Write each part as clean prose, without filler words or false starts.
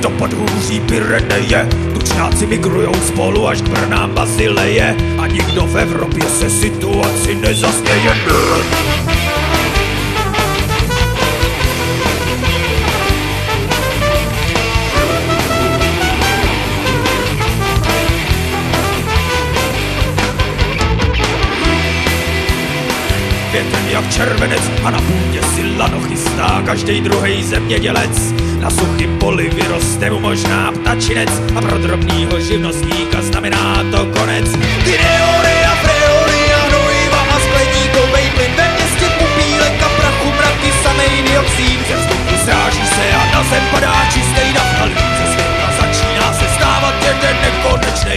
do podhůří Pyreneje. Tučňáci migrujou spolu až k Brnám Bazileje a nikdo v Evropě se situaci nezasměje. Větrem jak červenec a na půdě si lano chystá každej druhej zemědělec. Na suchým poli vyroste mu možná ptačinec a pro drobnýho živnostníka znamená to konec. Ty neony a freony a hnojiva a skleníkovej plyn ve městě popílek a prachu mraky samej dioxíd. Ze vzduchu sráží se a na zem padá čistej naftalín. Ze světla začíná se stávat jeden nekonečnej.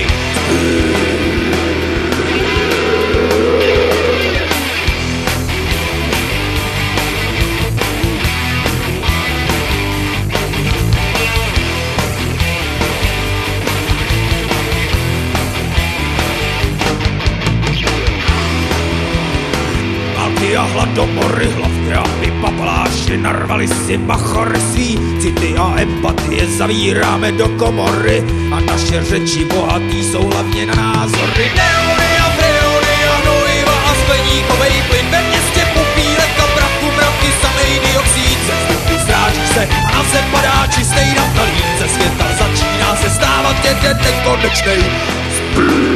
A hladomory, hlavně aby papaláši narvali si bachory svý. City a empatie zavíráme do komory a naše řeči bohatý jsou hlavně na názory. Neony a freony a hnojiva a skleníkovej plyn ve městě popílek a prachu mraky samej dioxíd. Ze vzduchu zráží se a na zem padá čistej naftalín. Ze světa začíná se stávat jeden nekonečnej.